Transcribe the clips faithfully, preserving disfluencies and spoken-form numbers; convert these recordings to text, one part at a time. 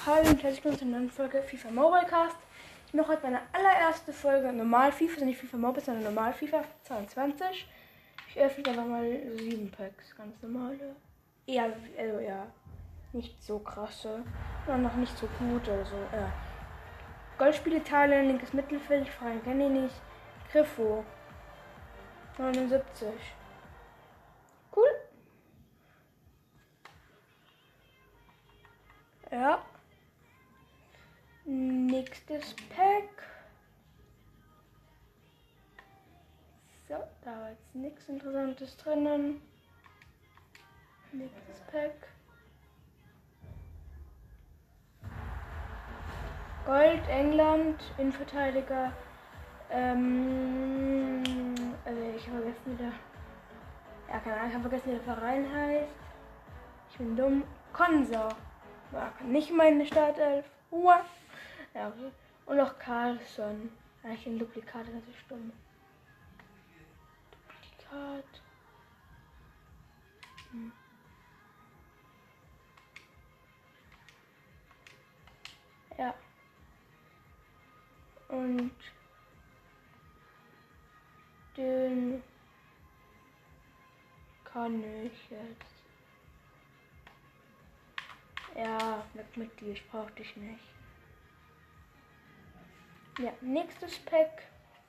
Hallo und herzlich willkommen zur neuen Folge FIFA Mobile Cast. Ich mache heute meine allererste Folge normal FIFA, also nicht FIFA Mobile, sondern normal FIFA zweiundzwanzig. Ich öffne einfach mal sieben Packs, ganz normale. Ja, also ja, nicht so krasse, sondern noch nicht so gut oder so. Ja. Goldspieleteile, linkes Mittelfeld, Freien kenne ich nicht. Griffo neunundsiebzig. Cool. Ja. Nächstes Pack. So, da war jetzt nichts Interessantes drinnen. Nächstes Pack. Gold, England, Innenverteidiger. Ähm, also ich habe vergessen, wie der. Ja, keine Ahnung, ich habe vergessen, wie der Verein heißt. Ich bin dumm. Konsa. War nicht meine Startelf. Uah. Ja, okay. Und noch Carlson. Eigentlich ein Duplikat, das ist stumm. Duplikat. Hm. Ja. Und den kann ich jetzt. Ja, weg mit dir, ich brauch dich nicht. Ja, nächstes Pack.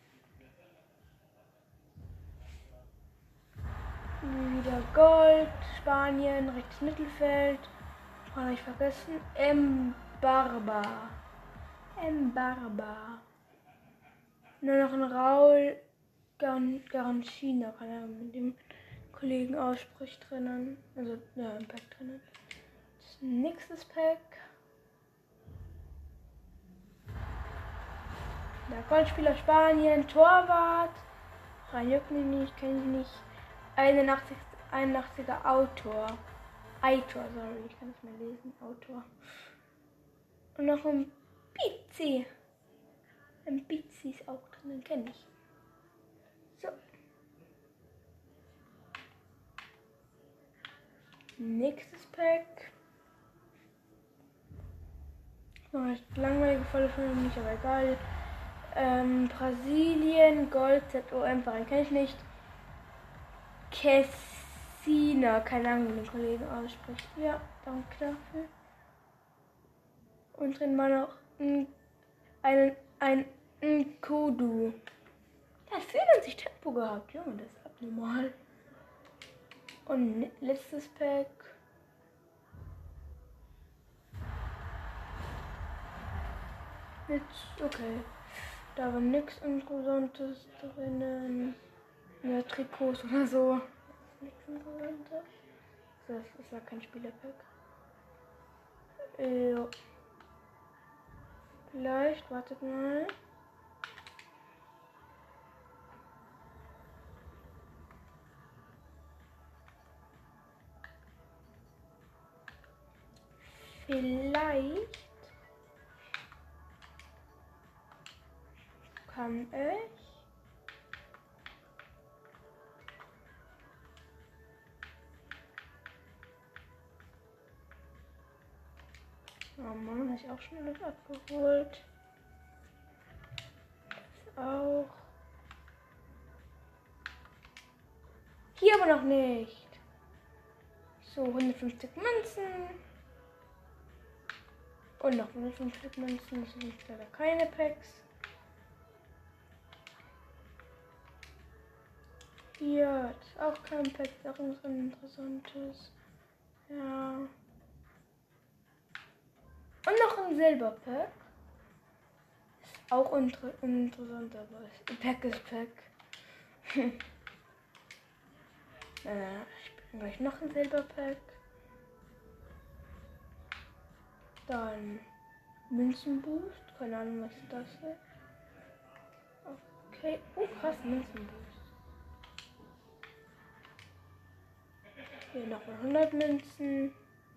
Wieder Gold, Spanien, rechtes Mittelfeld. Habe ich vergessen. Mbarba. Mbarba. Nur noch ein Raul Garanchina, keine Ahnung, mit dem Kollegen ausspricht drinnen. Also, ja, ein Pack drinnen. Das nächstes Pack. Der Goldspieler Spanien, Torwart. Rein juckt mich nicht, kenne ich nicht. einundachtzig, einundachtziger Autor. Aitor, sorry, ich kann es mehr lesen. Autor. Und noch ein Pizzi. Ein Pizzi ist auch drin, den kenne ich. So. Nächstes Pack. Noch eine langweilige Folge von mich, aber egal. Ähm, Brasilien, Gold, Z O M, Verein kenne ich nicht. Kessina, keine Ahnung, wie den Kollegen ausspricht. Ja, danke dafür. Und drin war noch ein, ein, ein Nkodu. Der hat vierundneunzig Tempo gehabt, Junge, das ist abnormal. Und letztes Pack. Jetzt, okay. Da war nichts Interessantes drinnen. Ja, Trikots oder so. Nichts Interessantes. Das ist ja kein Spielerpack. Ja. Vielleicht, wartet mal. Vielleicht kann ich oh Mann, habe ich auch schon alles abgeholt. Das auch. Hier aber noch nicht. So, hundertfünfzig Münzen. Und noch hundertfünfzig Münzen. Das sind leider keine Packs. Hier ist auch kein Pack, ist auch irgendwas Interessantes. Ja. Und noch ein Silberpack. Ist auch inter interessant, aber Pack ist Pack. äh, ich bin gleich noch ein Silberpack. Dann Münzenboost. Keine Ahnung, was das ist. Okay. Oh, krass, Münzenboost. Hier noch mal hundert Münzen.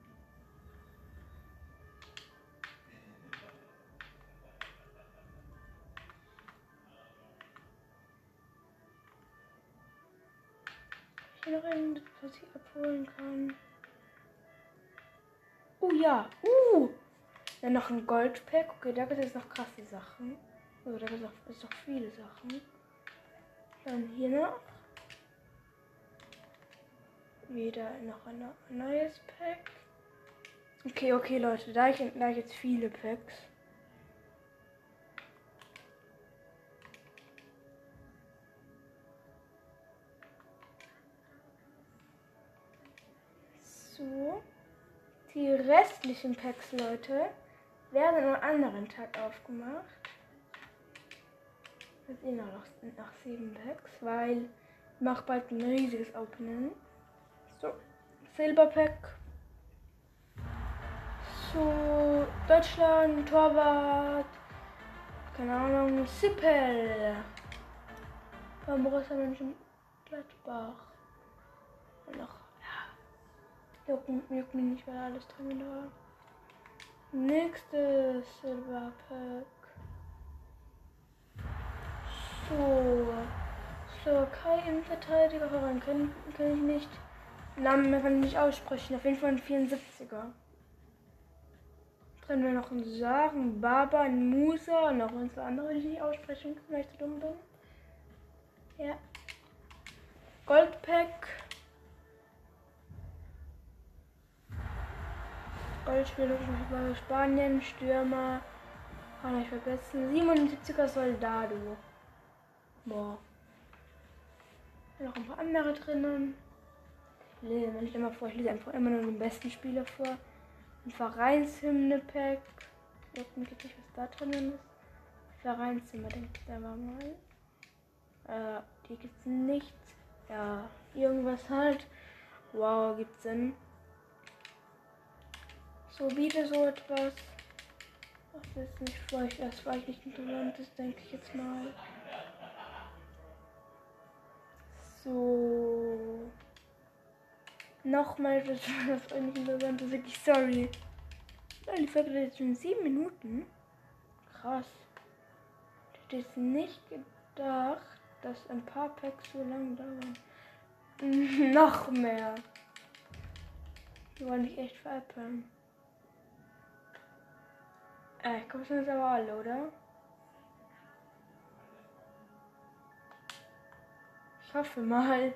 Hier noch ein, was ich abholen kann. Oh ja. Uh. Dann noch ein Goldpack. Okay, da gibt es jetzt noch krasse Sachen. Also da gibt es noch viele Sachen. Dann hier noch. Wieder noch ein neues Pack. Okay, okay, Leute, da ich, da ich jetzt viele Packs. So. Die restlichen Packs, Leute, werden am anderen Tag aufgemacht. Wir sind noch nach sieben Packs, weil ich mache bald ein riesiges Opening. So, Silberpack. So, Deutschland, Torwart, keine Ahnung, Sippel. Beim Borussia Mönchengladbach. Und noch, ja, juckt, juckt mich nicht, weil alles drin war. Nächstes Silberpack. So, Slowakei-Innenverteidiger, voran kann, kann ich nicht. Namen kann ich nicht aussprechen, auf jeden Fall ein vierundsiebziger. Drin wir noch einen Sagen, Baba, ein Musa und noch ein paar andere, die ich nicht aussprechen kann, weil ich zu dumm bin. Ja. Goldpack. Goldspieler bei Spanien, Stürmer. Kann ich vergessen. siebenundsiebziger Soldado. Boah. Noch ein paar andere drinnen. Ich lese mir nicht immer vor, ich lese einfach immer nur den besten Spieler vor. Ein Vereinshymne-Pack. Ich weiß nicht, was da drin ist. Vereinshymne, denke ich da war mal. Äh, die gibt's nicht. Ja, irgendwas halt. Wow, gibt's denn? So wieder so etwas. Das ist nicht vielleicht, das war nicht interessant, das denke ich jetzt mal. So. Nochmal etwas, was nicht interessant ist, wirklich sorry. Ja, die Folge jetzt schon sieben Minuten. Krass. Ich hätte jetzt nicht gedacht, dass ein paar Packs so lange dauern. Noch mehr. Die wollen mich echt veräppeln. Äh, ich glaube, das sind jetzt aber alle, oder? Ich hoffe mal.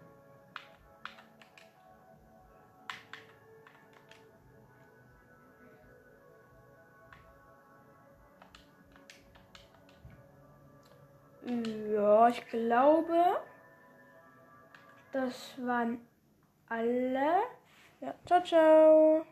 Ja, ich glaube, das waren alle. Ja, ciao, ciao.